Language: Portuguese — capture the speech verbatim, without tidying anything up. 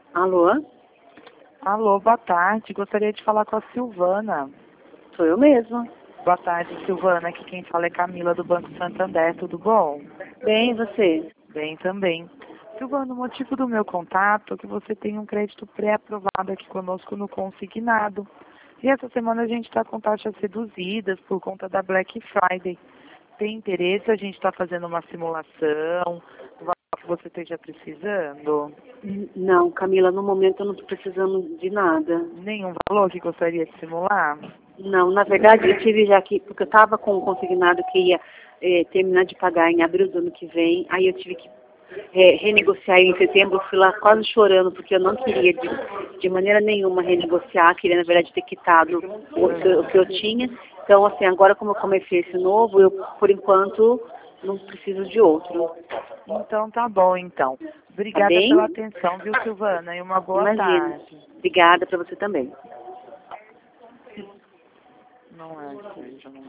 Alô? Alô, boa tarde. Gostaria de falar com a Silvana. Sou eu mesma. Boa tarde, Silvana. Aqui quem fala é Camila do Banco Santander. Tudo bom? Bem, e você? Bem também. Silvana, o motivo do meu contato é que você tem um crédito pré-aprovado aqui conosco no consignado. E essa semana a gente está com taxas reduzidas por conta da Black Friday. Tem interesse? A gente está fazendo uma simulação do valor que você esteja precisando? N- Não, Camila, no momento eu não estou precisando de nada. Nenhum valor que gostaria de simular? Não, na verdade eu tive já aqui, porque eu estava com um consignado que ia eh, terminar de pagar em abril do ano que vem, aí eu tive que eh, renegociar em setembro, eu fui lá quase chorando, porque eu não queria de, de maneira nenhuma renegociar, queria na verdade ter quitado o, que eu- o que eu tinha. Então, assim, agora como eu comecei esse novo, eu por enquanto não preciso de outro. Então tá bom, então. Tá Obrigada bem? pela atenção, viu, Silvana? E uma boa Imagina. tarde. Obrigada para você também. Não é, Sérgio, não